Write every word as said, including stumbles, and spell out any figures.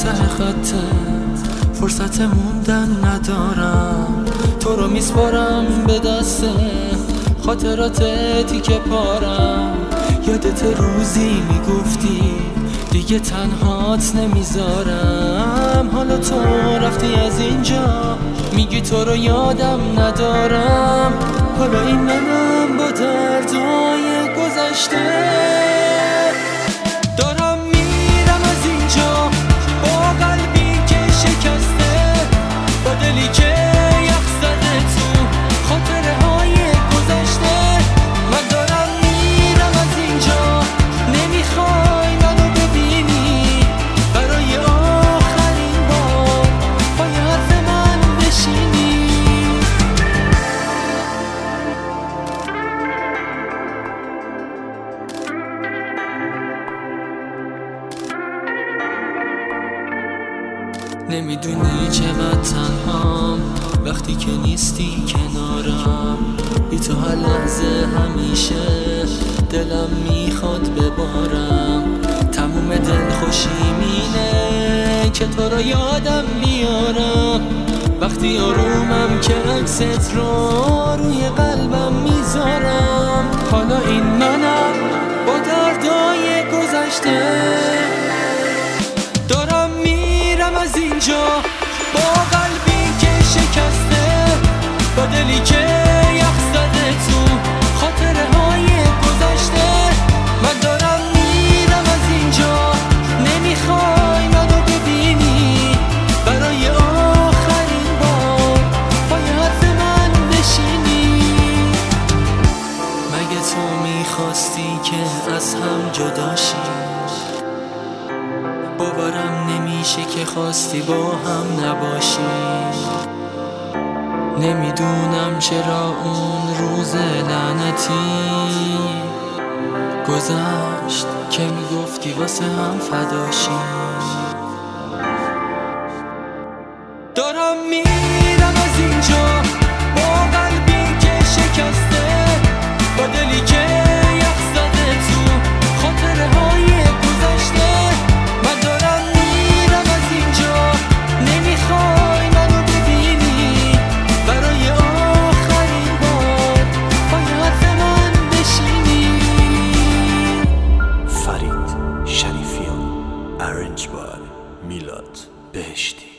ته خطت فرصت موندن ندارم، تو رو میسپارم به دست خاطراتتی که پارم. یادت روزی میگفتی دیگه تنهات نمیذارم، حالا تو رفتی از اینجا میگی تو رو یادم ندارم. حالا این منم با دردای گذشته دارم میرم از اینجا، با قلبی که شکسته، با دلی که یخ زده تو خاطره های گذشته. من دارم میرم از اینجا، نمیخوای منو ببینی، برای آخرین بار پای حرف من بشینی. نمیدونی چقدر تنهام وقتی که نیستی کنارم، بی تو هر لحظه همیشه دلم میخواد ببارم. تموم دل خوشیمینه که تو رو یادم بیارم، وقتی آرومم که عکست رو روی قلبم میذارم. حالا این منم با دردای گذشته دارم میرم از اینجا، با قلبی که شکسته، با دلی که یخ زده تو خاطره های گذشته. من دارم میرم از اینجا، نمیخوای منو ببینی، برای آخرین بار پای حرف من بشینی. مگه تو میخواستی که از هم جدا شی؟ باورم نمیشه که خواستی با هم نباشی. نمیدونم چرا اون روز لعنتی گذشت که میگفتی واسه هم فداشی. دارم میرم از اینجا، با قلبی که شکسته، با دلی که یخ زده تو خاطره های گذشته. من دارم میرم از اینجا، نمیخوای منو ببینی، برای آخرین بار پای حرف من بشینی. فرید شریفیان، ارنج بای میلاد بهشتی.